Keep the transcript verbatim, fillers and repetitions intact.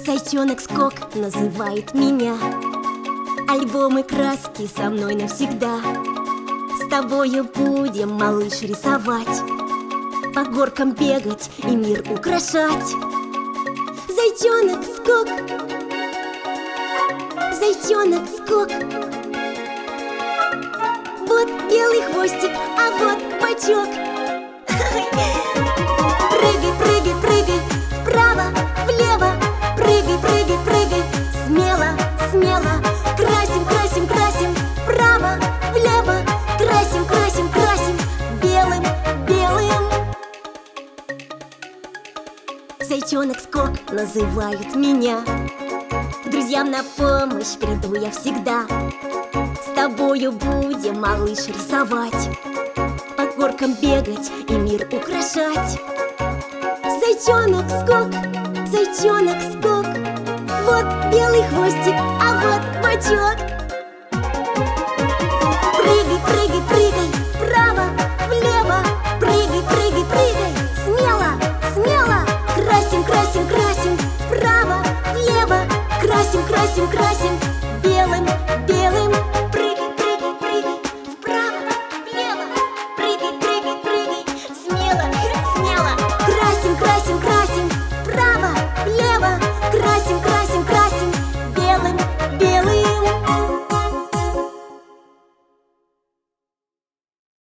Зайчонок Скок называет меня. Альбомы краски со мной навсегда. С тобою будем, малыш, рисовать, по горкам бегать и мир украшать. Зайчонок Скок, зайчонок Скок. Вот белый хвостик, а вот бочок. Прыгай, прыгай, прыгай, вправо, влево. Прыгай, прыгай, прыгай, смело, смело. Красим, красим, красим, вправо, влево. Красим, красим, красим, белым, белым. Зайчонок Скок называют меня. К друзьям на помощь приду я всегда. С тобою будем, малыш, рисовать, по горкам бегать и мир украшать. Зайчонок Скок, зайчонок Скок. Вот белый хвостик, а вот бочок. Прыгай, прыгай, прыгай, вправо, влево. Прыгай, прыгай, прыгай, смело, смело. Красим, красим, красим, вправо, влево. Красим, красим, красим,